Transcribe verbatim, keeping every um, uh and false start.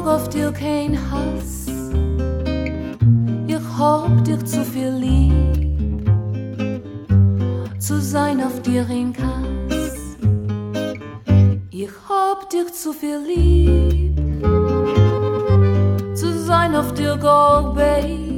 trug auf dir kein Hass. Ich hab dich zu viel lieb, zu sein auf dir ein Kass. Ich hab dich zu viel lieb, zu sein auf dir Gold, Babe.